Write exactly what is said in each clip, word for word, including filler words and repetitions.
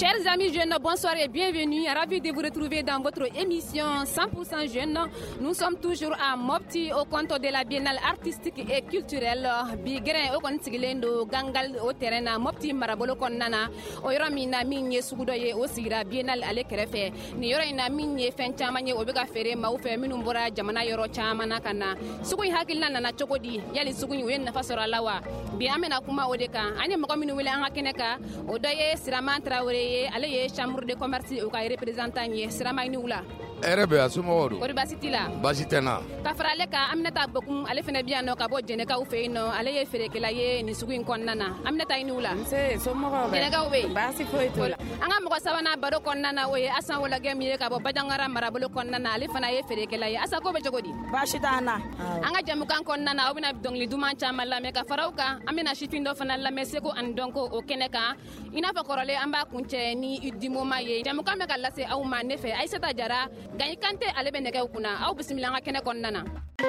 Chers amis jeunes, bonsoir et bienvenue. Ravi de vous retrouver dans votre émission cent pour cent Jeunes. Nous sommes toujours à Mopti au compte de la Biennale artistique et culturelle. Bigren au compte Sigilendo Gangal au terrain Mopti Marabolo Konana. Oyoramina Minye Sugudoye Osira Biennale Ale Kerefe. Niyorina Minye Fenchamanye Obega Fere Maufe Minumbora Jamana Yoro Chamana Kana. Sugui Hakilna na Chokodi Yali Sugui Wen Fasora Lawa. Biamena Kuma Odeka. Ane Mokominu Willa Hakeneka. Odoye Siraman Traore. Ale ye chambre de commerce o ka représentant ye Sirama Niula. Erebe asumodo. Ori basitila. Basitena. Ka frale ka Aminata bokum ale fene bien no ka bo jene ka u fe no ale ye fere ke la ye ni sugu konnana. Aminata Niula. Se so mo ba. Jene ka we. Basi ko itola. Anga mo sabana baro konnana o ye asan wala gem ye ka bo bajangara marabolo konnana ale fana ye fere ke la ye asa ko be jogodi. Basitana. Anga jamu kan konnana o bina dongli duman chama la me ka farauka Amina shifindo fana la meseko andonko o keneka. Ina fa korole amba kunche ni idimoma ye jamu kan me ka lase au manefe Aisata Jara Gagné Kanté ale be nege kuna aw bismillah nga kene kon nana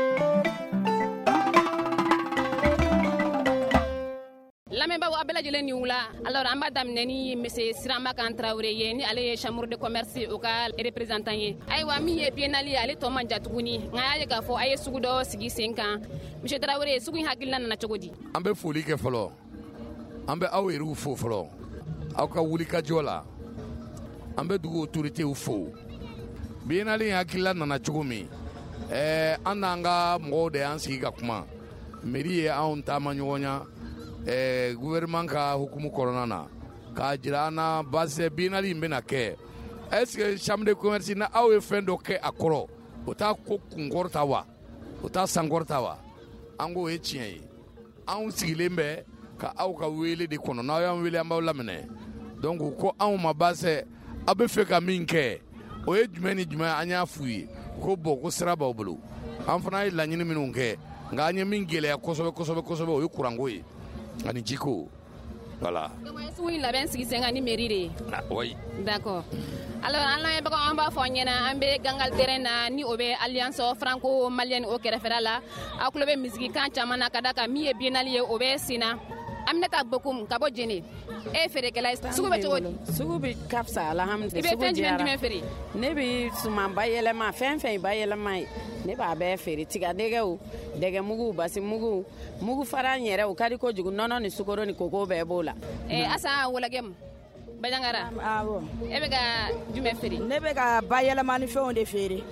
Lamemba wa bela jele ni wula alors amba damne ni monsieur Sirama Kan Traoré ye ni ale chambre de commerce o ka représentant ye aywa mi ye bienali ale to manja tuguni nga ye ka fo aye sugudo sigi senkan monsieur Traoré sugu hakilna na chogodi ambe foli ke folo ambe aweru fo folo aw ka wuli ka jola ambe dugu autorité u fo Biennale hakila nana cogo min eh an n'an ka mɔgɔw de y'an sigi ka kuma mairie ye anw taama ɲɔgɔn ɲa eh gouvernement ka hukumu kɔnɔna na k'a jira an na base biennale in bɛna kɛ est-ce que chambre de commerce na aw ye fɛn dɔ kɛ a kɔrɔ o t'a ko kunkɔrɔta wa o t'a sankɔrɔta wa an k'o ye tiɲɛ ye anw sigilen bɛ ka aw ka wele de kɔnɔ n'aw y'an wele an b'aw laminɛ donc ko anw ma base aw bɛ fɛ ka min kɛ o ye jumɛn ni jumɛn an y'a f'u ye ko bɔn ko sira b'aw bolo an fana ye laɲini minnu kɛ nka an ye min gɛlɛya kosɛbɛ kosɛbɛ kosɛbɛ o ye kuranko ye ani jiko voilà. sugu in labɛn sigi sen kan ni mairie de ye. oui. d'accord alors an lamɛnbagaw an b'a fɔ ɲɛna an bɛ Gangal terrain na ni o bɛ alliance franco malienne o kɛrɛfɛla la aw tulo bɛ misigikan caman na ka da kan min ye biennale ye o bɛ sen na Aminata Bokum ka bɔ Jene e feerekɛla ye sugu bɛ cogo di sugu bɛ ka fisa alhamdulilayi i bɛ fɛn jumɛn jumɛn feere ne bɛ suman bayɛlɛma fɛn fɛn bayɛlɛma ye ne b'a bɛɛ feere tigadɛgɛw dɛgɛmugu basimugu mugu fara n yɛrɛ o ka di kojugu nɔnɔ ni sukaro ni koko bɛɛ b'o la asa wolagɛmu Bajangara awɔ e bɛ ka jumɛn feere ne bɛ ka bayɛlɛmani fɛnw de feere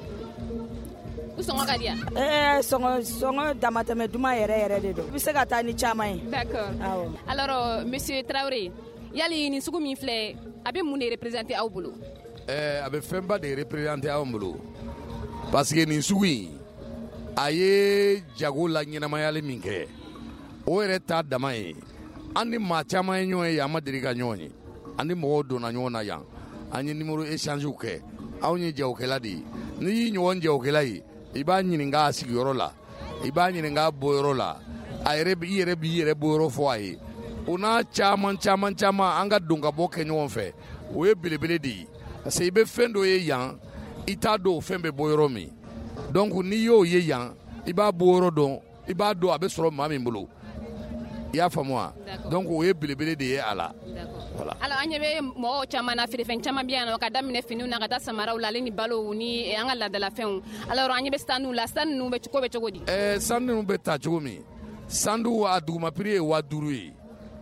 u sɔngɔ ka di yan ɛɛ sɔngɔ sɔngɔ damatɛmɛ duman yɛrɛ yɛrɛ de don i bɛ se ka taa ni caman ye d'accord awɔ alors monsieur Traoré yali nin sugu min filɛ a bɛ mun de représenter aw bolo ɛɛ a bɛ fɛnba de représenter aw bolo parce que nin sugu in a ye jago la ɲɛnamayali min kɛ o yɛrɛ t'a dama ye an ni maa caman ye ɲɔgɔn ye yan an ma deli ka ɲɔgɔn ye an ni mɔgɔw donna ɲɔgɔn na yan an ye numéro échange kɛ anw ye jagokɛla de ye n'i y'i ɲɔgɔn jagokɛla ye i b'a ɲininka a sigiyɔrɔ la i b'a ɲininka a bɔyɔrɔ la a yɛrɛ i yɛrɛ b'i yɛrɛ bɔyɔrɔ fɔ a ye o n'a caman caman caman an ka don ka bɔ kɛ ɲɔgɔn fɛ o ye belebele de ye parce que i bɛ fɛn dɔ ye yan i t'a dɔn o fɛn bɛ bɔ yɔrɔ min donc n'i y'o ye yan i b'a bɔ yɔrɔ dɔn i b'a dɔn a bɛ sɔrɔ maa min bolo i y'a faamu wa donc o ye belebele de ye a la voilà. alors an ɲɛ bɛ mɔgɔw caman na feerefɛn caman bɛ yan nɔ ka daminɛ finiw na ka taa samaraw la ale ni balow ni an ka laadalafɛnw alors an ɲɛ bɛ standuw la stand ninnu bɛ ko bɛ cogo di ɛɛ stand ninnu bɛ ta cogo min standu a duguma prix ye waa duuru ye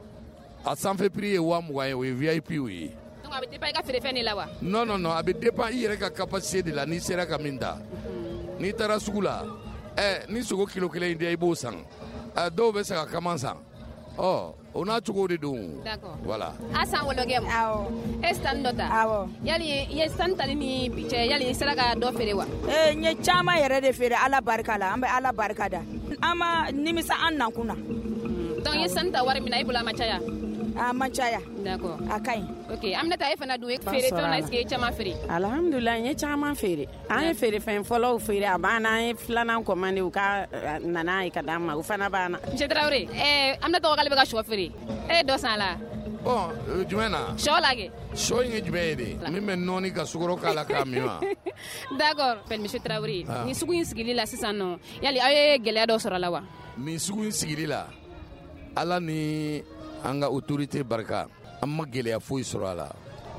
a sanfɛ prix ye waa mugan ye o ye V I P ye donc a bɛ dépend i ka feerefɛn de la wa non non non a bɛ dépend i yɛrɛ ka capacité de la n'i sera ka min ta n'i taara sugu la ɛ ni sogo kilo kelen di i b'o san ɛ dɔw bɛ se ka kaman san ɔ o n'a cogo de don d'accord voilà Asan Wologem awɔ e stand dɔ ta awɔ yali i ye stand tali ni bi cɛ yali i sera ka dɔ feere wa ee n ye caman yɛrɛ de feere ala barika la an bɛ ala barika da an ma nimisa an nakun na donc i ye stand ta wari min na i bolo a ma caya a man caya d'accord a ka ɲi ok Aminata e fana dun e feerefɛnw na est ce que i caman feere alhamdulilayi n ye caman feere an ye feerefɛn fɔlɔw feere a banna an ye filanan commande u ka nana ye ka d'an ma o fana banna monsieur Traoré eh Aminata ko k'ale bɛ ka sɔ feere e ye dɔ san a la bon jumɛn na sɔ la kɛ sɔ in ye jumɛn ye de min bɛ nɔɔni ka sukaro k'a la k'a min wa d'accord monsieur Traoré ni sugu in sigili la sisan nɔ yali aw ye gɛlɛya dɔ sɔrɔ a la wa nin sugu in sigili la ala ni an ka autorité barika an ma gɛlɛya foyi sɔrɔ a la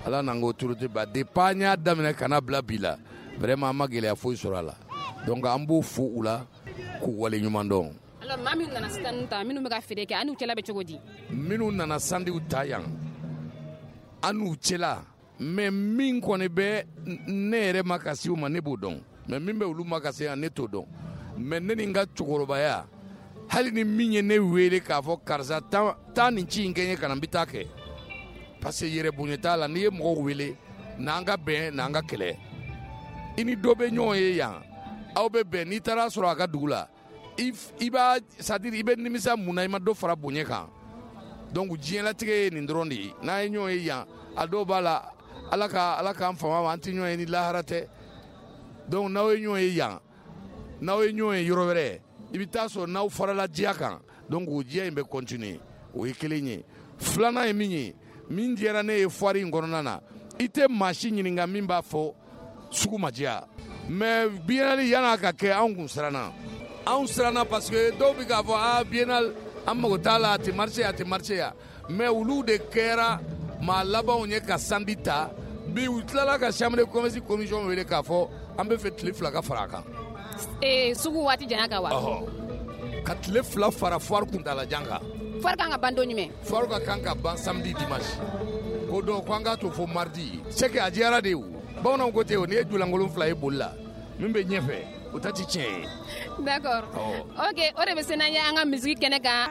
ala n'an ka autorité ba depuis an y'a daminɛ kana bila bi la vraiment an ma gɛlɛya foyi sɔrɔ a la donc an b'o fo u la k'u wale ɲuman dɔn. alors maa minnu nana sisan ta minnu bɛ ka feere kɛ an n'u cɛla bɛ cogo di. minnu nana sandiw ta yan an n'u cɛla mais min kɔni bɛ ne yɛrɛ ma ka se u ma ne b'o dɔn mais min bɛ olu ma ka se yan ne t'o dɔn mais ne ni n ka cɛkɔrɔbaya hali ni min ye ne wele k'a fɔ karisa taa nin ci in kɛ n ye ka na n bɛ taa kɛ parce que yɛrɛ bonya t'a la n'i ye mɔgɔw wele n'an ka bɛn n'an ka kɛlɛ i ni dɔ bɛ ɲɔgɔn ye yan aw bɛ bɛn n'i taara sɔrɔ a ka dugu la i b'a c'est à dire i bɛ nimisa mun na i ma dɔ fara bonya kan donc diɲɛlatigɛ ye nin dɔrɔn de ye n'an ye ɲɔgɔn ye yan a dɔw b'a la ala ka ala k'an fama ma an tɛ ɲɔgɔn ye ni lahara tɛ donc n'aw ye ɲɔgɔn ye yan n'aw ye ɲɔgɔn ye yɔrɔ wɛrɛ i bɛ taa sɔrɔ n'aw farala diya kan donc o diya in bɛ continuer o ye kelen ye filanan ye min ye min diyara ne ye foire in kɔnɔna na i tɛ maa si ɲininka min b'a fɔ sugu ma diya mais biennale yan'a ka kɛ anw kun siranna anw siranna parce que dɔw bɛ k'a fɔ ah biennale an mago t'a la a tɛ marché a tɛ marché yan mais olu de kɛra maa labanw ye ka sandi ta bi u tilala ka chambre de commerce commission wele k'a fɔ an bɛ fɛ tile fila ka fara a kan. ee sugu waati janya kan wa. ɔhɔ ka tile fila fara foire kuntalajan kan. foire kan ka ban don jumɛn. foire ka kan ka ban samedi dimanche ko donc ko an k'a to fo mardi c'est que a diyara de ye o bamananw ko ten o n'i ye julankolon fila ye boli la min bɛ ɲɛfɛ o ta ti tiɲɛ ye. d'accord ok o de bɛ se n'an ye an ka musique kɛnɛ kan.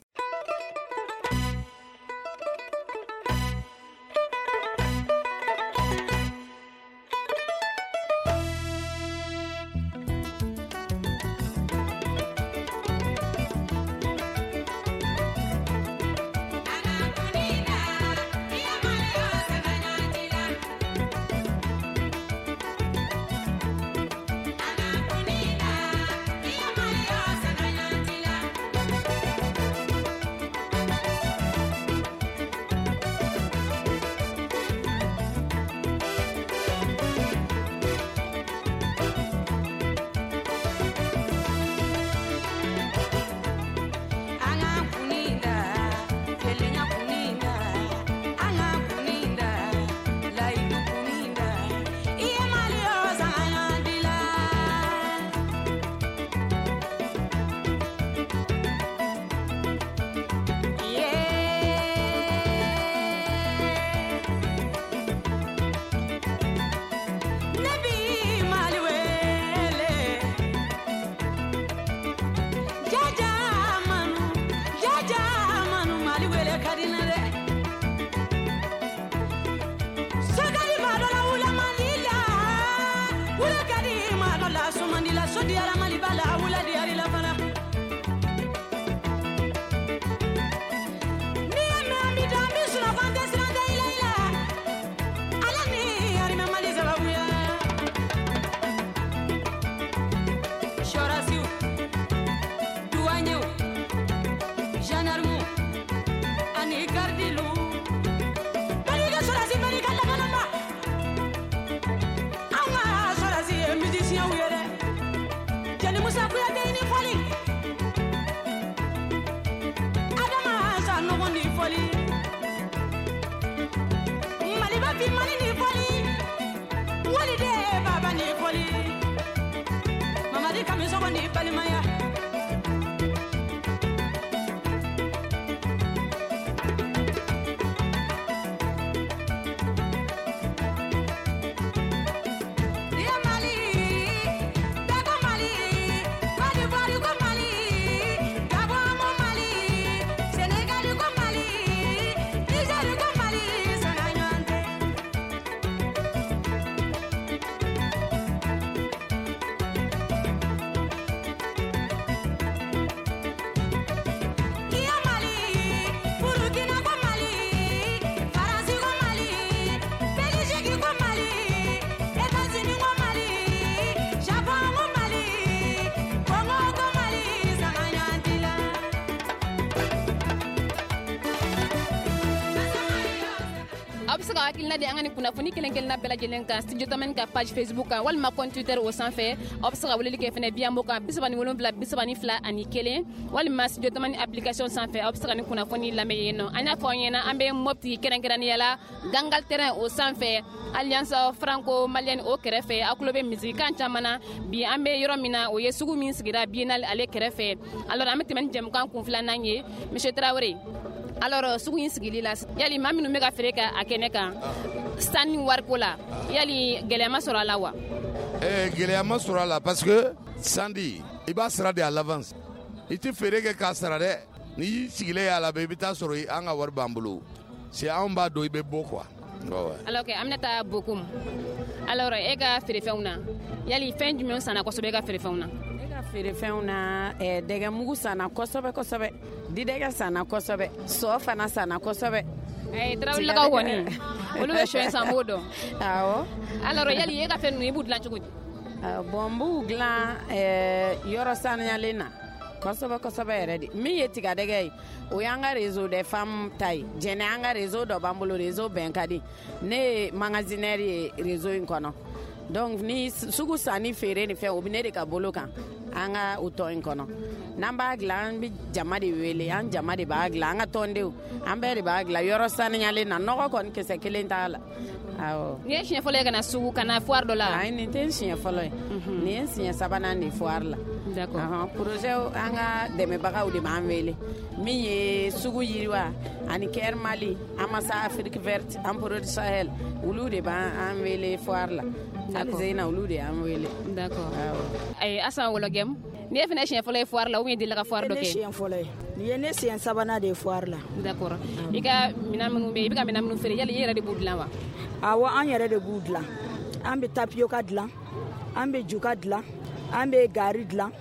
se ka hakilina di an ka ni kunnafoni kelen kelenna bɛɛ lajɛlen kan studio tamani ka page Facebook kan walima compte Twitter o sanfɛ aw bɛ se ka weleli kɛ fɛnɛ via mo kan bisaba ni wolonwula bisaba ni fila ani kelen walima studio tamani application sanfɛ aw bɛ se ka ni kunnafoni lamɛn yen nɔ an y'a fɔ aw ɲɛna an bɛ Mopti kɛrɛnkɛrɛnnenya la Gangal terrain o sanfɛ Alliance Franco Malienne o kɛrɛfɛ aw tulo bɛ musique caman na bi an bɛ yɔrɔ min na o ye sugu min sigira biennale ale kɛrɛfɛ alors an bɛ tɛmɛ ni jɛmukan kun filanan ye Monsieur Traoré alors sugu in sigili la yali maa minnu bɛ ka feere kɛ a kɛnɛ kan stand ni wariko la yali gɛlɛya ma sɔrɔ a la wa? Eh, gɛlɛya ma sɔrɔ a la parce que sandi i b'a sara de à l'avance i tɛ feere kɛ k'a sara dɛ n'i y'i sigilen y'a la bɛ i bɛ taa sɔrɔ an ka wari b'an bolo c'est anw b'a dɔn i bɛ bɔ quoi. alors que Aminata Bokoum alors e ka feerefɛnw na yali fɛn jumɛn sanna kosɛbɛ e ka feerefɛnw na? E ka feerefɛnw na eh, dɛgɛmugu sanna kosɛbɛ kosɛbɛ didɛgɛ sanna kosɛbɛ sɔ fana sanna kosɛbɛ. Eh, Tarawelelakaw kɔni olu bɛ sɔ in san b'o dɔn. Awɔ. alors yali e ka fɛn ninnu i b'u dilan cogo di? Bon n b'u dilan eh, yɔrɔ saniyalen na kosɛbɛ kosɛbɛ yɛrɛ de min ye tigadɛgɛ ye o y'an ka réseau des femmes ta ye jɛnɛ an ka réseau dɔ b'an bolo réseau bɛn ka di ne ye magasinaire ye réseau in kɔnɔ donc ni sugu sanni feere ni fɛn o bɛ ne de ka bolo kan an ka o tɔn in kɔnɔ n'an b'a dilan an bɛ jama de wele an jama de b'a dilan an ka tɔndenw an bɛɛ de b'a dilan yɔrɔ saniyalen na nɔgɔ kɔni kisɛ kelen t'a la. Awɔ. Ni ye siɲɛ fɔlɔ ye ka na sugu ka na foire dɔ la? Ayi nin tɛ siɲɛ fɔlɔ ye nin ye siɲɛ sabanan de foire la. D'accord. Uh-huh. Projet an ka dɛmɛbagaw de b'an wele min ye sugu yiriwa ani Caire Mali Amasa Afrique Verte an Produit Sahel olu de b'an wele foire la. Alizena olu de y'an wele. D'accord. Ayi Asan Wologem ni ye fɛnɛ siɲɛ fɔlɔ ye foire la ou bien delila ka foire dɔ kɛ? Ne siɲɛ fɔlɔ ye nin ye ne siɲɛ sabanan de ye foire la. D'accord. I ka minɛn minnu bɛ yen i bɛ ka minɛn minnu feere yali i yɛrɛ de b'u dilan wa? Awɔ an yɛrɛ de b'u dilan an bɛ tapioca dilan an bɛ juga dilan an bɛ gari dilan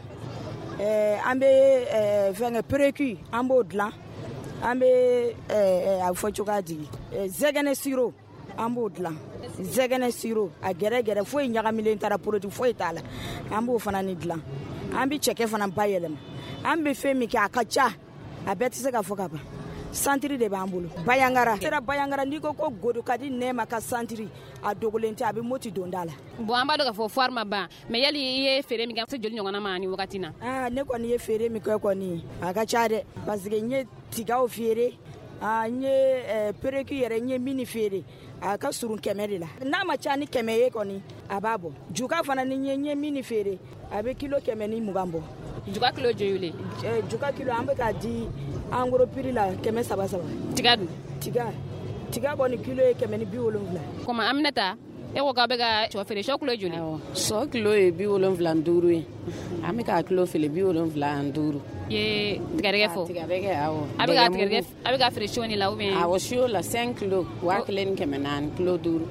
an bɛ fɛnkɛ pereki an b'o dilan an bɛ a fɔ cogoya di zɛgɛnɛ siro an b'o dilan zɛgɛnɛ siro a gɛrɛ gɛrɛ foyi ɲagamilen t'a la produit foyi t'a la an b'o fana ni dilan an bɛ cɛkɛ fana bayɛlɛma an bɛ fɛn min kɛ a ka ca a bɛɛ tɛ se ka fɔ ka ban santiri de b'an bolo bayangara sera bayangara n'i ko ko godo ka di nɛɛma ka santiri a dogolen tɛ a bɛ moti don da la. bon an b'a dɔn k'a fɔ foire ma ban mais yali i ye feere min kɛ se joli ɲɔgɔnna ma ni wagati na? aa ne kɔni ye feere min kɛ kɔni a ka ca dɛ parce que n ye tigaw feere n ye pereki yɛrɛ n ye mini feere a ka surun kɛmɛ de la n'a ma ca ni kɛmɛ ye kɔni a b'a bɔ juga fana ni n ye mini feere a bɛ kilo kɛmɛ ni mugan bɔ. juga kilo joli? juga kilo an bɛ k'a di en gros prix la kɛmɛ saba saba. tiga dun? tiga tiga kɔni kilo ye kɛmɛ ni bi wolonwula. comme Aminata e ko k'aw bɛ ka sɔ feere sɔ kilo joli? sɔ kilo ye bi wolonwula ni duuru ye an bɛ k'a kilo feere bi wolonwula ni duuru. ye tigadɛgɛ fɔ? tigadɛgɛ awɔ. a bɛ ka tigadɛgɛ a bɛ ka feere sɔ ni la ou bien? awɔ sɔ la cinq kilo waa kelen ni kɛmɛ naani kilo duuru.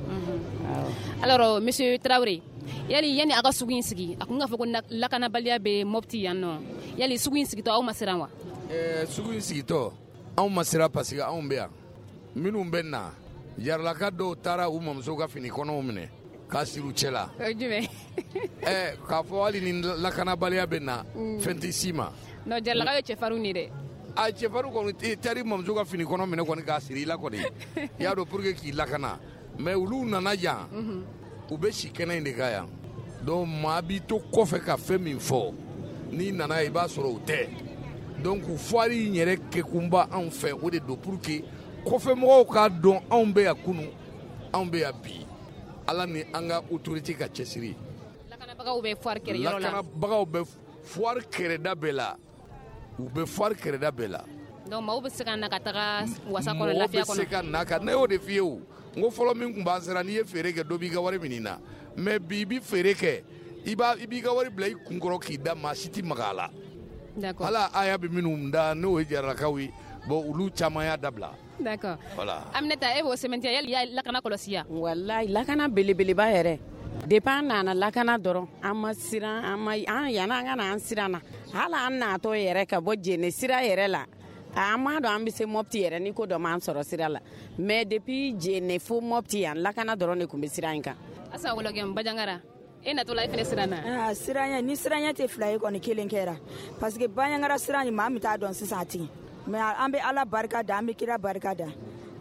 alors monsieur Traoré yali yani a ka sugu in sigi a kun ka fɔ ko lakanabaliya bɛ Mopti yan nɔ yali sugu in sigitɔ aw ma siran wa? Eh, sugu in sigitɔ anw ma siran parce que anw bɛ yan minnu bɛ na jaralaka dɔw taara u mamuso ka fini kɔnɔw minɛ k'a siri u cɛ la. jumɛn? eh, k'a fɔ hali ni lakanabaliya bɛ na fɛn tɛ s'i ma. non jaralakaw ye cɛfarinw de dɛ. a cɛfarin kɔni taara i mamuso ka fini kɔnɔ minɛ kɔni k'a siri i la kɔni i y'a dɔn pour que k'i lakana mais olu nana yan u bɛ si kɛnɛ in de kan yan donc maa b'i to kɔfɛ ka fɛn min fɔ n'i nana i b'a sɔrɔ o tɛ donc foire in yɛrɛ kɛkunba anw fɛ o de don pour que kɔfɛmɔgɔw k'a dɔn anw bɛ yan kunun anw bɛ yan bi ala ni an ka autorité ka cɛsiri. lakanabagaw bɛ foire kɛrɛ yɔrɔ la. lakanabagaw bɛ foire kɛrɛda bɛɛ la u bɛ foire kɛrɛda bɛɛ la. donc maaw bɛ se ka na ka taga wasa kɔnɔ lafiya kɔnɔ. maaw bɛ se ka na ka ne y'o de f'i ye o n ko fɔlɔ min tun b'an siran n'i ye feere kɛ dɔ b'i ka wari minɛ i na mais bi i bɛ feere kɛ i b'a i b'i ka wari bila i kun kɔrɔ k'i da maa si tɛ maga a la. d'accord ala aya bɛ minnu da n'o ye jaralakaw ye bon olu caman y'a dabila. d'accord voilà. Aminata e b'o sɛmɛntiya yali y'a lakana kɔlɔsi ya? walayi lakana belebeleba yɛrɛ depuis an nana lakana dɔrɔn an ma siran an ma an yanni an ka na an siran na hali an natɔ yɛrɛ ka bɔ jɛnɛ sira yɛrɛ la an m'a dɔn an bɛ se Mopti yɛrɛ ni ko dɔ m'an sɔrɔ sira la mais depuis jɛnɛ fo Mopti yan lakana dɔrɔn de tun bɛ siran in kan. Asan Wologem Bajangara e natɔla e fɛnɛ siran na? ah siran ɲɛ ni siran ɲɛ tɛ fila ye kɔni kelen kɛra parce que Bajangara siran ni maa min t'a dɔn sisan a tigɛ mais an bɛ Ala barika da an bɛ kira barika da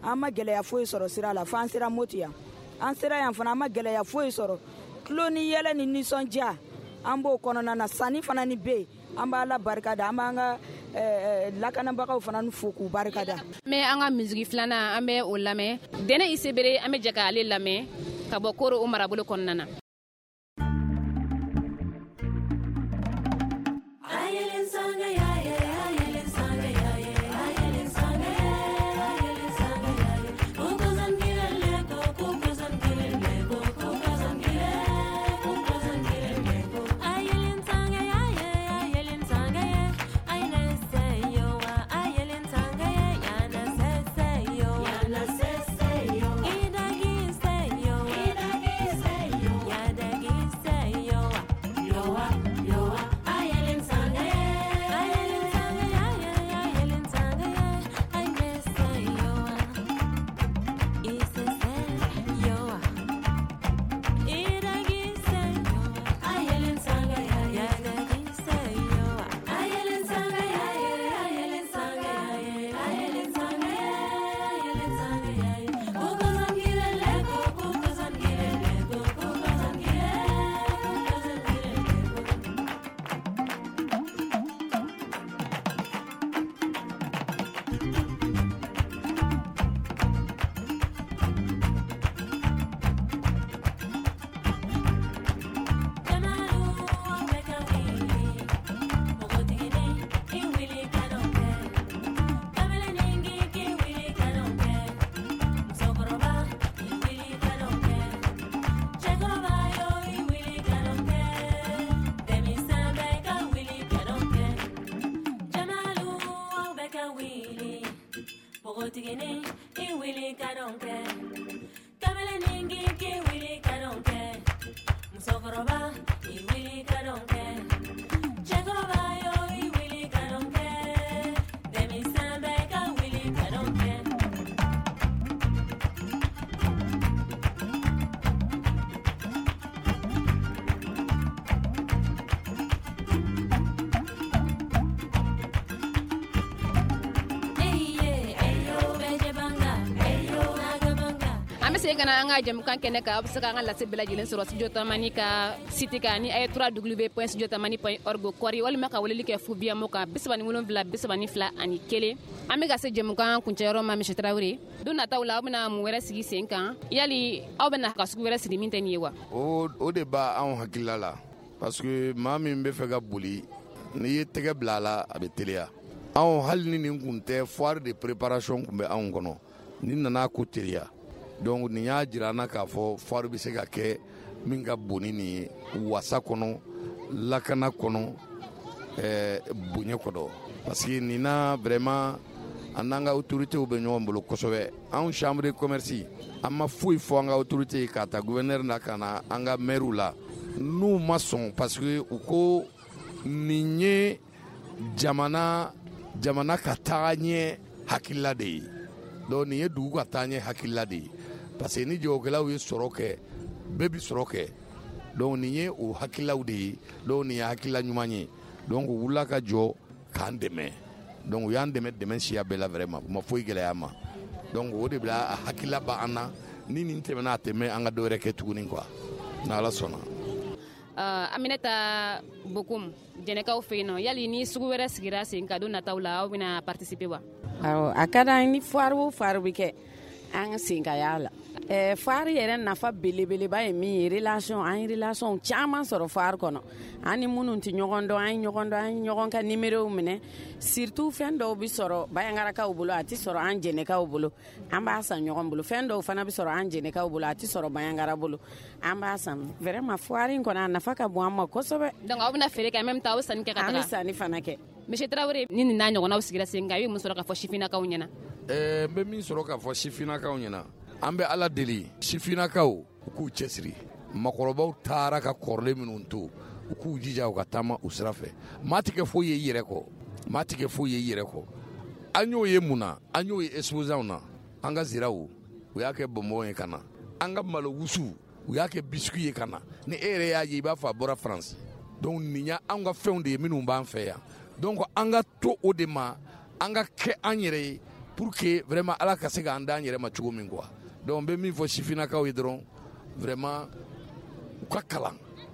an ma gɛlɛya foyi sɔrɔ sira la f'an sera Moti yan an sera yan fana an ma gɛlɛya foyi sɔrɔ tulo ni yɛlɛ ni nisɔndiya an b'o kɔnɔna na sanni fana ni bɛ yen an b'a la barikada an b'an ka lakanabagaw fana nu fo k'u barikada. mais an ka musique filanan an bɛ o lamɛn Dɛnɛ Isebere an bɛ jɛ k'ale lamɛn ka bɔ Koro o marabolo kɔnɔna na. Kana an ka jamukan kɛnɛ kan a bɛ se k'an ka lase bɛɛ lajɛlen sɔrɔ studio tamani ka site kan ni a ye w point studio tamani point org kɔri walima ka weleli kɛ fu biyamo kan bi saba ni wolonwula bi saba ni fila ani kelen an bɛ ka se jamukan kuncɛyɔrɔ ma Misi Tarawele don nataw la aw bɛna mun wɛrɛ sigi sen kan yali aw bɛna ka sugu wɛrɛ sigi min tɛ nin ye wa o o de b'a anw hakilila la parce que maa min bɛ fɛ ka boli n'i ye tɛgɛ bila a la a bɛ teliya anw hali ni nin kun tɛ foire de préparation kun bɛ anw kɔnɔ ni nana ko teliya donc nin y'a jira an na k'a fɔ foire bɛ se ka kɛ min ka bon ni nin ye wasa kɔnɔ lakana kɔnɔ ɛɛ bonya kɔnɔ parce que nin na vraiment an n'an ka autorités bɛ ɲɔgɔn bolo kosɛbɛ anw chambre de commerce an ma foyi fɔ an ka autorité ye k'a ta gouverneur na ka na an ka maire la n'u ma sɔn parce que u ko nin ye jamana jamana ka taga ɲɛ hakilila de ye donc nin ye dugu ka taa ɲɛ hakilila de ye parce que ni jagokɛlaw ye sɔrɔ kɛ bɛɛ bi sɔrɔ kɛ donc nin ye o hakilaw de ye donc nin ye hakilila ɲuman ye donc u wulila ka jɔ k'an dɛmɛ donc u y'an dɛmɛ dɛmɛ siya bɛɛ la vraiment u ma foyi gɛlɛya ma donc o de bila a hakilila ba an na ni nin tɛmɛna a tɛmɛ an ka dɔ wɛrɛ kɛ tuguni quoi n'Ala sɔnna. Uh, Aminata Bokoum jɛnɛkaw fɛ yen nɔ yali ni sugu wɛrɛ sigira sen ka don nataw la aw bɛna participer wa awɔ a ka d'an ni foire o foire bɛ kɛ an ka sen ka y'a la ɛɛ foire yɛrɛ nafa belebeleba ye min ye relation an ye relation caman sɔrɔ foire kɔnɔ an ni minnu tɛ ɲɔgɔn dɔn an ye ɲɔgɔn dɔn an ye ɲɔgɔn ka numéros minɛ surtout fɛn dɔw bɛ sɔrɔ bayangarakaw bolo a tɛ sɔrɔ an jɛnɛkaw bolo an b'a san ɲɔgɔn bolo fɛn dɔw fana bɛ sɔrɔ an jɛnɛkaw bolo a tɛ sɔrɔ bayangara bolo an b'a san vraiment foire in kɔnɔ a nafa ka bon an ma kosɛbɛ donc aw bɛna feere kɛ en même temps aw sanni kɛ ka taga an bɛ sanni fana kɛ Monsieur Traoré ni nin n'a ɲɔgɔnnaw sigira sen kan i bɛ mun sɔrɔ ka fɔ sifinnakaw ɲɛna ɛɛ n bɛ min sɔrɔ k'a fɔ sifinnakaw ɲɛna an bɛ Ala deli sifinnakaw u k'u cɛsiri makɔrɔbaw taara ka kɔrɔlen minnu to u k'u jija u ka taama u sira fɛ maa tɛ kɛ foyi ye i yɛrɛ kɔ maa tɛ kɛ foyi ye i yɛrɛ kɔ an y'o ye mun na an y'o ye exposants na an ka ziraw u y'a kɛ bonbon ye ka na an ka malo wusu u y'a kɛ biscuit ye ka na ni e yɛrɛ y'a ye i b'a fɔ a bɔra France donc nin y' an ka fɛnw de ye minnu b'an fɛ yan donc an ka to o de ma an ka kɛ an yɛrɛ ye pour que vraiment ala ka se k'an d'an yɛrɛ ma cogo min quoi. Donc n bɛ min fɔ sifinnakaw ye dɔrɔn vraiment u ka kalan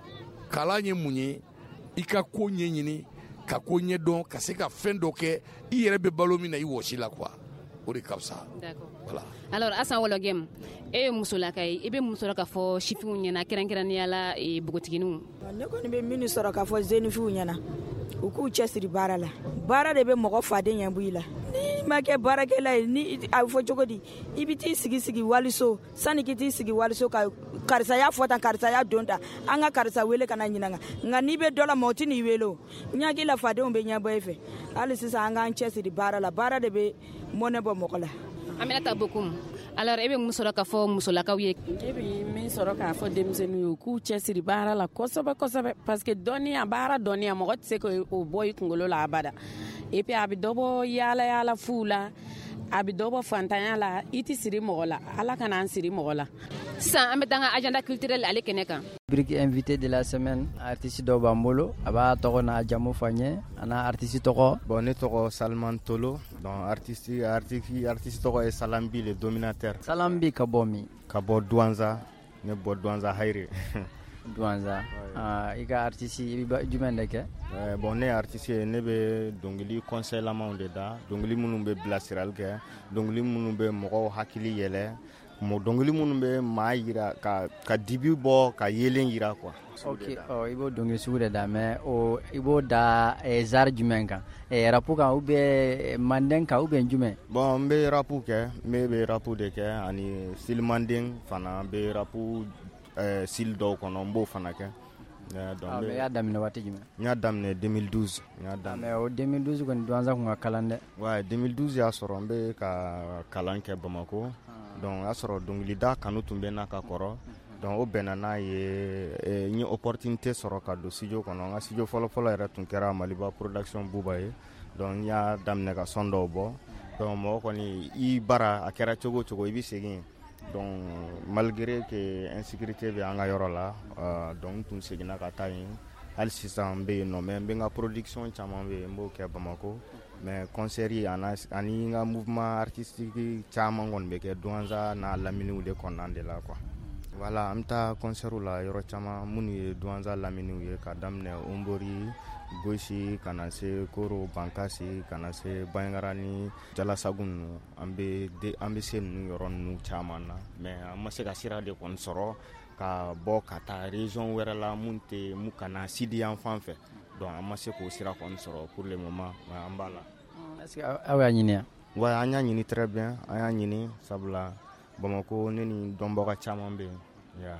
kalan ye mun ye i ka ko ɲɛɲini ka ko ɲɛdɔn ka se ka fɛn dɔ kɛ i yɛrɛ bɛ balo min na i wɔsi la quoi o de ka fisa. D'accord. Voilà. Alors Asan Wologem e ye musolaka ye i bɛ mun sɔrɔ ka fɔ sifinw ɲɛna kɛrɛnkɛrɛnnenya la bogotigininw. Ne kɔni bɛ minnu sɔrɔ ka fɔ zenifiw ɲɛna u k'u cɛsiri baara la baara de bɛ mɔgɔ faden ɲɛ bɔ i la ni ma kɛ baarakɛla ye ni a bɛ fɔ cogo di i bɛ t'i sigi sigi waliso sani k'i t'i sigi waliso ka karisa y'a fɔ tan karisa y'a don ta an ka karisa wele ka na ɲininka nka n'i bɛ dɔ la mɔgɔ tɛ n'i wele o n hakili la fadenw bɛ ɲɛ bɔ i fɛ hali sisan an k'an cɛsiri baara la baara de bɛ mɔnɛ bɔ mɔgɔ la. Aminata Bokoum, alors e bɛ mun sɔrɔ ka fɔ musolakaw ye. E bɛ min sɔrɔ k'a fɔ denmisɛnninw ye u k'u cɛsiri baara la kosɛbɛ kosɛbɛ parce que dɔnniya baara dɔnniya mɔgɔ tɛ se k'o bɔ i kunkolo la abada et puis a bɛ dɔ bɔ yaala yaala fuw la a bɛ dɔ bɔ fantanya la i tɛ siri mɔgɔ la ala kana an siri mɔgɔ la. Sisan an bɛ taa an ka agenda culturel ale kɛnɛ kan. Rubrique invité de la semaine artiste dɔ b'an bolo a b'a tɔgɔ n'a jamu fɔ an ye a n'a artiste tɔgɔ. Bon ne tɔgɔ Salman Tolo donc artiste artiste artiste tɔgɔ ye Salambi le dominateur. Salambi ka bɔ min? Ka bɔ Douanza ne bɔ Douanza Hayre. Douanza ah i ka artiste i bɛ jumɛn de kɛ? Euh, bon ne artiste ye ne bɛ dɔnkili conseil lamaw de da dɔnkili minnu bɛ bilasirali kɛ dɔnkili minnu bɛ mɔgɔw hakili yɛlɛ mo dɔnkili minnu bɛ maa yira ka ka dibi bɔ ka yelen yira quoi. Ok oh, i b'o dɔnkili sugu de da mais o i b'o da eh, zar jumɛn kan eh, rapu kan ou bien manden kan ou bien jumɛn? Bon n bɛ rapu kɛ n bɛ rapu de kɛ ani style manden fana n bɛ rapu eh, style dɔw kɔnɔ n b'o fana kɛ. Yeah, ah, mais y'a daminɛ waati jumɛn? N y'a daminɛ deux mille douze. N ah, mais o deux mille douze kɔni Douanza kun ka kalan dɛ. Ouais, deux mille douze y'a sɔrɔ n bɛ ka kalan kɛ Bamako. Ah. Donc y'a sɔrɔ dɔnkilida kanu tun bɛ n'a ka kɔrɔ. Donc o bɛnna n'a ye eh, n ye opportunité sɔrɔ ka don studio kɔnɔ. N ka studio fɔlɔ-fɔlɔ yɛrɛ tun kɛra Maliba production Buba ye. Donc n y'a daminɛ ka son dɔw bɔ. Donc mɔgɔ kɔni i bara a kɛra cogo o cogo i bɛ segin. Donc malgré que insécurité bɛ an ka yɔrɔ la euh, donc n tun seginna ka taa yen hali sisan n bɛ yen nɔ mais n bɛ n ka production caman bɛ yen n b'o kɛ Bamako mais concert ani n ka mouvement artistique caman kɔni bɛ kɛ Douanza n'a laminiw de kɔnɔna de la quoi. Voilà an bɛ taa concert la yɔrɔ caman minnu ye Douanza laminiw ye ka daminɛ Ombori Gosi kana se Koro Bankasi kana se Bayangara ni Jalasagu ninnu an bɛ an bɛ se ninnu yɔrɔ ninnu caman na mais an ma se ka sira de kɔni sɔrɔ ka bɔ ka taa région wɛrɛ la mun tɛ mun kana Sidi yan fan fɛ donc an ma se k'o sira kɔni sɔrɔ pour le moment mais an b'a la. Est-ce que aw y'a ɲini yan? Ouais an y'a ɲini très bien an y'a ɲini sabula Bamako ne ni dɔnbaga caman bɛ yen. Yeah.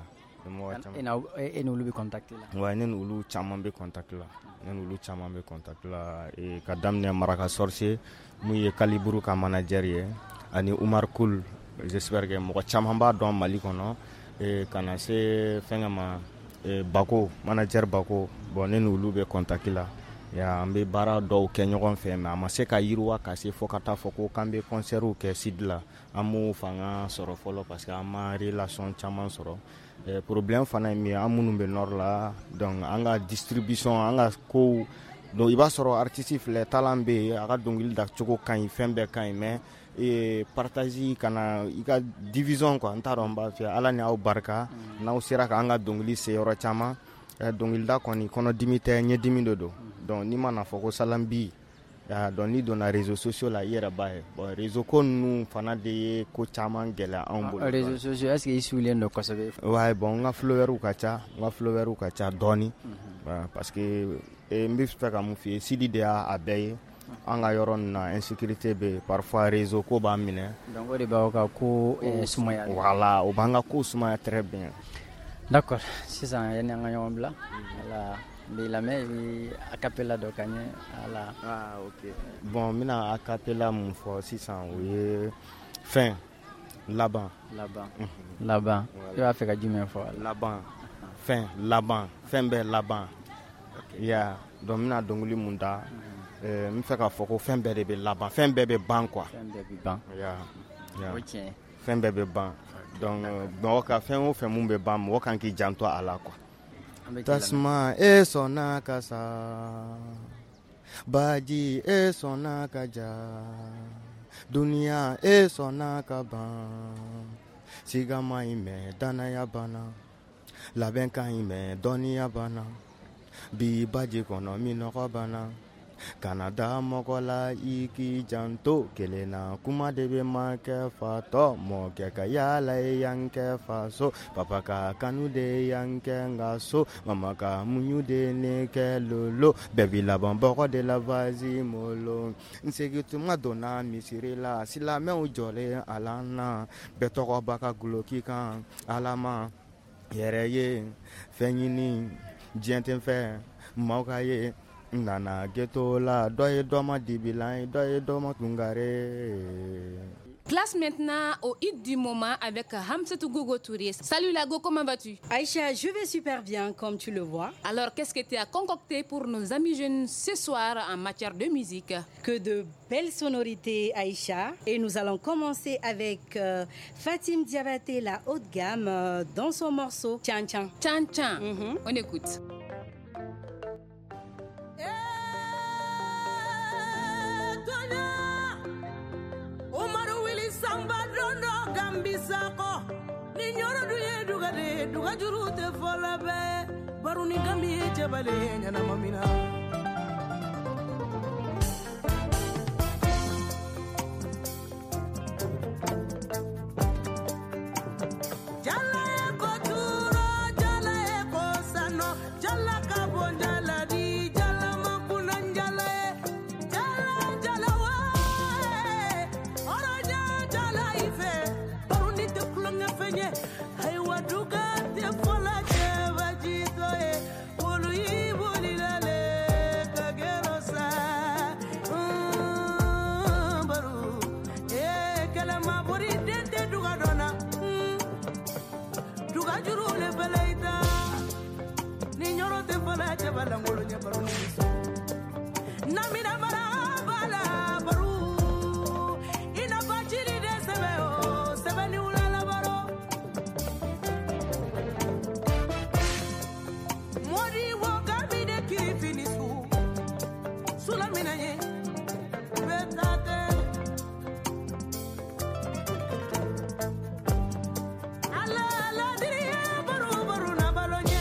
E n'olu bɛ contact la? Ouais ne n'olu caman bɛ contact la. Ne n'olu caman bɛ contact la et ka daminɛ Maraka Sorcier mun ye Kaliburu ka manager ye ani Umar Koul j'espère que mɔgɔ caman b'a dɔn Mali kɔnɔ et kana se fɛngɛ ma Bako manager Bako bon ne n'olu bɛ contact la. Ya an bɛ baara dɔw kɛ ɲɔgɔn fɛ mais a ma se ka yiriwa ka se fo ka taa fɔ ko k'an bɛ concertw kɛ Sidi la an m'o fanga sɔrɔ fɔlɔ parce que an ma relation caman sɔrɔ. Eh, problème fana ye min ye an minnu bɛ nord la donc an ka distribution an ka kow donc i b'a sɔrɔ artiste filɛ talent bɛ yen a ka dɔnkili da cogo ka ɲi fɛn bɛɛ ka ɲi mais eh, partage kana i ka division quoi n t'a dɔn n b'a fɛ ala ni aw barika n'aw sera ka an ka dɔnkili se yɔrɔ caman eh, dɔnkilida kɔni kɔnɔdimi tɛ ɲɛdimi de don donc n'i ma na fɔ ko Salambi ya donc n'i donna réseaux sociaux la i yɛrɛ b'a ye bon réseau ko ninnu fana de ye ko caman gɛlɛya anw bolo. Réseaux sociaux est-ce que i suilen don kosɛbɛ? Ouais bon n ka followers ka ca n ka followers ka ca dɔɔni parce que n bɛ fɛ ka mun f'i ye Sidi de y'a bɛɛ ye an ka yɔrɔ ninnu na insécurité bɛ parfois réseau ko b'an minɛ. Donc o de b'aw ka ko sumaya. Voilà o b'an ka ko sumaya très bien. D'accord sisan yanni an ka ɲɔgɔn bila voilà. Bi lamɛn i bɛ acapella dɔ ka ɲɛ ala. Ah ok bon n bɛna acapella mun fɔ sisan o ye fɛn laban. Laban laban i b'a fɛ ka jumɛn fɔ? Laban fɛn laban fɛn bɛɛ laban. Ya donc n bɛna dɔnkili mun da n bɛ fɛ k'a fɔ ko fɛn bɛɛ de bɛ laban fɛn bɛɛ bɛ ban quoi. Fɛn bɛɛ bɛ ban. Ya o tiɲɛ. Fɛn bɛɛ bɛ ban donc mɔgɔ ka fɛn o fɛn mun bɛ ban mɔgɔ kan k'i janto a la quoi. Tasma e sona kasa baji e sona kaja Dunia e sona kaban Sigama ime danaya bana Labenka ime donia bana Bi baji kono minoko bana Canada mokola iki janto kelena kuma debe make fato mo keka yala yanke faso papa ka kanu de yanke ngaso mama ka munyu de ne ke lolo bebi la bamboko de la vazi molo nsegitu madona misirila sila me ujole alana betoko baka guloki kan alama yereye fenyini jenten fe mokaye Nana ghetto la doye doma dibilan doye doma tungare. Place maintenant au hit du moment avec Hamsatou Gogo Touré. Salut Lago, comment vas-tu? Aïcha, je vais super bien comme tu le vois. Alors qu'est-ce que tu as concocté pour nos amis jeunes ce soir en matière de musique? Que de belles sonorités Aïcha. Et nous allons commencer avec euh, Fatim Diabaté, la haute gamme, euh, dans son morceau Tchan Tchan. Tchan Tchan, Mm-hmm. On écoute. Duga juru te fola be baruni gambi jabale nyana mamina jala e ko turo jala e ko sano jala ka bon jala di jala makuna jala jala jala wa ora jala ife baruni te kulanga fenye hay waduga balangolo nya baru namira mara bala baru ina bachiri de sebeo sebeni ulala baro mori wo gabi de kirifini su sulamina ye betate ala ala diriye baru baru na balonye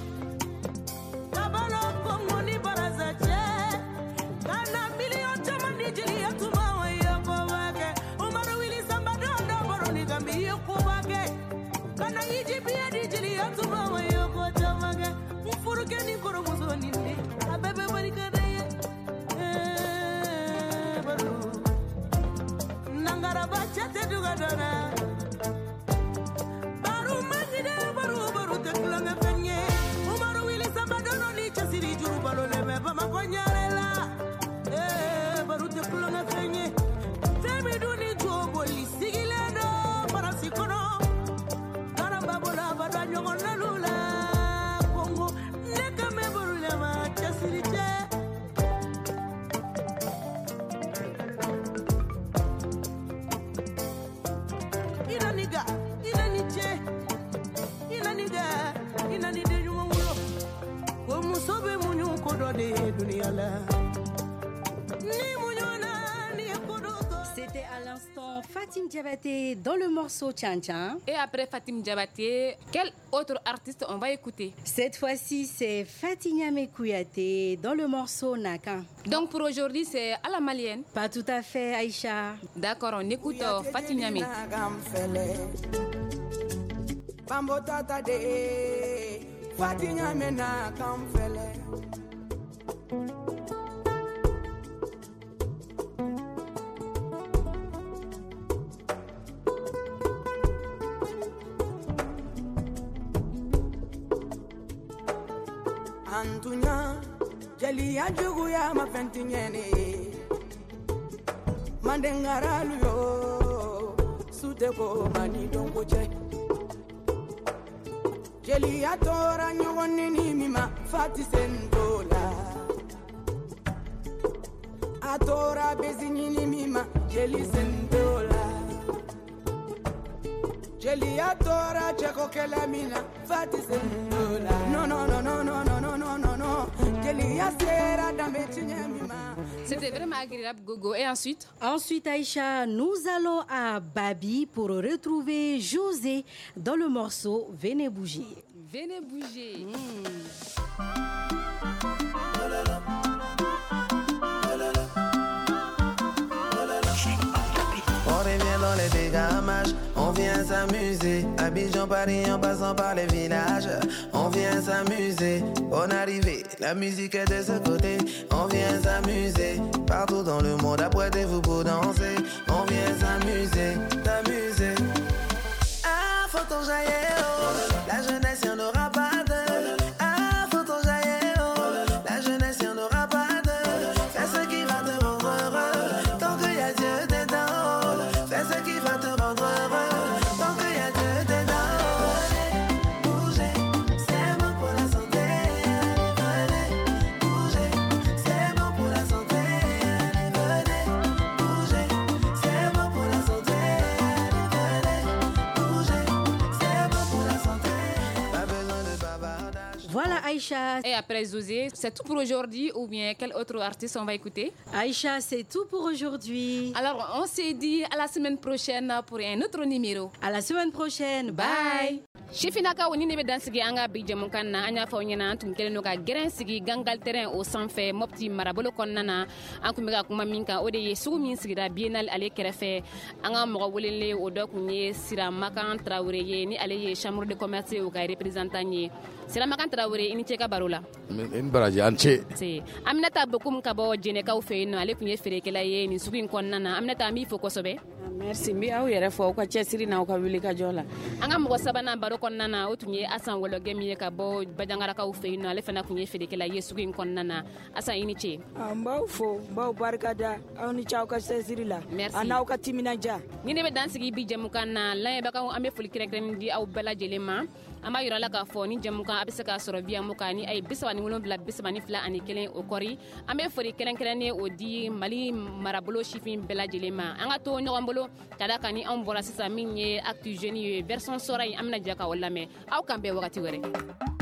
baru magide baru baru te kulanga fenye umaru wili sabadono ni chasiri juru balo leme bama konyarela eh baru te kulanga fenye temi duni jobo lisigileno para sikono karamba bola badanyo konalula kongo neka me baru lema chasiri che inaniga inaniche inaniga inanide nyuwo ko musobe munyu kodo de dunia la ni munyona ni kodo. C'était à l'instant Fatim Diabaté dans le morceau Tchan Tchan. Et après Fatim Diabaté, quel autre artiste on va écouter? Cette fois-ci, c'est Fatigname Kouyaté dans le morceau Nakan. Donc pour aujourd'hui, c'est à la malienne? Pas tout à fait, Aïcha. D'accord, on écoute euh, Fatigname. Bambo tata de Fatigname na kamfele. Antunya jali ya jugu ya mafentinyene mandengaralu yo suteko mani dongo che jali ya tora nyogoni ni mima fati sendola atora bezini ni mima jali sendola jali ya tora cheko kelamina fati sendola no no no no no no no no no no jeli ya sera dambe chinyemima C'était vraiment agréable, Gogo. Et ensuite? Ensuite, Aïcha, nous allons à Babi pour retrouver José dans le morceau Venez bouger. Venez bouger. Mmh. On revient dans les dégamages, on vient s'amuser. Abidjan, Paris, en passant par les villages. On vient s'amuser, bonne arrivée, la musique est de ce côté. On vient s'amuser, partout dans le monde, apprêtez-vous pour danser. On vient s'amuser, s'amuser. Ah, faut ton jaillir, oh. La jeunesse, y'en aura pas de. Ah, faut ton jaillir, oh. La jeunesse, y'en aura pas de. Fais ce qui va te rendre heureux, tant qu'il y a Dieu dedans. Fais ce qui va te rendre heureux, tant qu'il y a Dieu dedans. Bouger, c'est bon pour la santé. Venez, bouger, c'est bon pour la santé. Venez, bouger, c'est bon pour la santé. Venez, bouger, c'est bon pour la santé. Pas besoin de bavardage. Voilà Aïcha. Et après José, c'est tout pour aujourd'hui ou bien quel autre artiste on va écouter? Aïcha, c'est tout pour aujourd'hui. Alors, on s'est dit à la semaine prochaine pour un autre numéro. À la semaine prochaine. Bye. Shifinaka woni ne be dansigi anga bi jamun kan na anya fa nyana tun kelen no ka gren sigi gangal terrain au sanfɛ mopti marabolo konnana an kun be ka kuma min kan o de ye sugu min sigira bienal ale kɛrɛfɛ an ka mɔgɔ welele o dɔ kun ye Sira Makan Traoré ye ni ale ye chambre de commerce o ka représentant ye Sira Makan Traoré ini cɛ ka baro la in baraji an ce c'est Aminata Bokum ka bɔ Jɛnɛkaw fɛ no ale kun ye ferekɛla ye ni sugu in kɔnɔna Aminata an b'i fo kosɛbɛ. Merci mbi aw yɛrɛ fɔ ka cɛsiri na ka wuli ka jɔ la an ka mɔgɔ sabanan baro kɔnɔna na o tun ye Asan Wɔlɔgɛ min ye ka bɔ Bajangarakaw fɛ no ale fana kun ye ferekɛla ye sugu in kɔnɔna na Asan ini ce an b'aw fo n b'aw barikada aw ni ce aw ka cɛsiri la a n'aw ka timinanja ni ne bɛ dansigi bi jɛmukan na lamɛnbagaw an bɛ foli kɛrɛnkɛrɛnnen di aw bɛɛ lajɛlen ma an b'a yira la k'a fɔ ni jɛmukan a bɛ se k'a sɔrɔ via mukan ni a ye bi saba ni wolonwula bi saba ni fila ani kelen o kɔri an bɛ foli kɛrɛnkɛrɛnnen o di Mali marabolo sifin bɛɛ lajɛlen ma an ka to ɲɔgɔn bolo ka da kan ni anw bɔra sisan min ye actu jeune ye version sɔrɔ in an bɛna jɛ k'aw lamɛn aw kan bɛn wagati wɛrɛ.